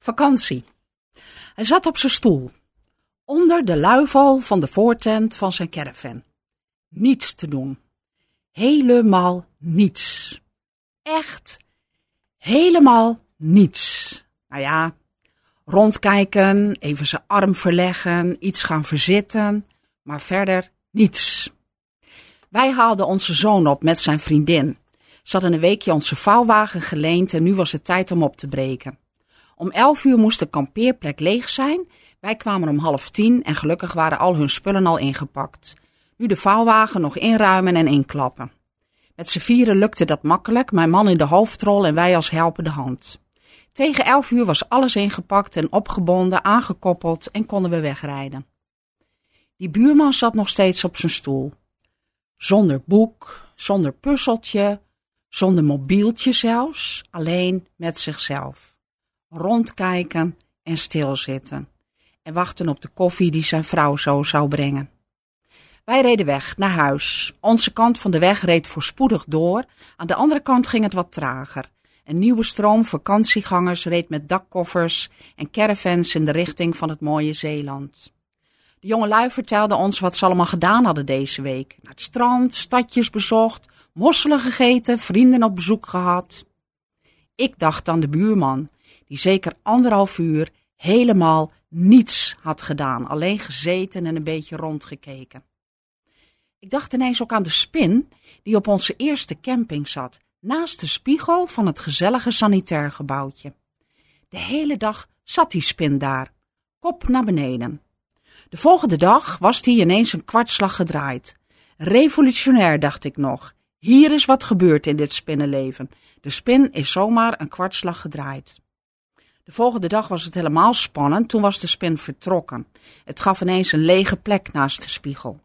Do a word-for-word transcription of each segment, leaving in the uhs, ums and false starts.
Vakantie. Hij zat op zijn stoel, onder de luifel van de voortent van zijn caravan. Niets te doen. Helemaal niets. Echt helemaal niets. Nou ja, rondkijken, even zijn arm verleggen, iets gaan verzitten, maar verder niets. Wij haalden onze zoon op met zijn vriendin. Ze hadden een weekje onze vouwwagen geleend en nu was het tijd om op te breken. Om elf uur moest de kampeerplek leeg zijn. Wij kwamen om half tien en gelukkig waren al hun spullen al ingepakt. Nu de vouwwagen nog inruimen en inklappen. Met z'n vieren lukte dat makkelijk, mijn man in de hoofdrol en wij als helpende hand. Tegen elf uur was alles ingepakt en opgebonden, aangekoppeld en konden we wegrijden. Die buurman zat nog steeds op zijn stoel. Zonder boek, zonder puzzeltje, zonder mobieltje zelfs, alleen met zichzelf. Rondkijken en stilzitten. En wachten op de koffie die zijn vrouw zo zou brengen. Wij reden weg, naar huis. Onze kant van de weg reed voorspoedig door. Aan de andere kant ging het wat trager. Een nieuwe stroom vakantiegangers reed met dakkoffers en caravans in de richting van het mooie Zeeland. De jongelui vertelden ons wat ze allemaal gedaan hadden deze week. Naar het strand, stadjes bezocht, mosselen gegeten, vrienden op bezoek gehad. Ik dacht aan de buurman, die zeker anderhalf uur helemaal niets had gedaan. Alleen gezeten en een beetje rondgekeken. Ik dacht ineens ook aan de spin die op onze eerste camping zat, naast de spiegel van het gezellige sanitair gebouwtje. De hele dag zat die spin daar, kop naar beneden. De volgende dag was die ineens een kwartslag gedraaid. Revolutionair, dacht ik nog. Hier is wat gebeurd in dit spinnenleven. De spin is zomaar een kwartslag gedraaid. De volgende dag was het helemaal spannend, toen was de spin vertrokken. Het gaf ineens een lege plek naast de spiegel.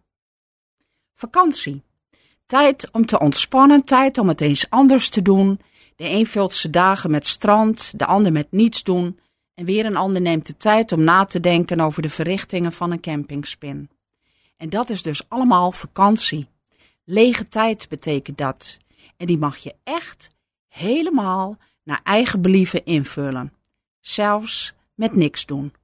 Vakantie. Tijd om te ontspannen, tijd om het eens anders te doen. De een vult zijn dagen met strand, de ander met niets doen. En weer een ander neemt de tijd om na te denken over de verrichtingen van een campingspin. En dat is dus allemaal vakantie. Lege tijd betekent dat. En die mag je echt helemaal naar eigen believen invullen. Zelfs met niks doen.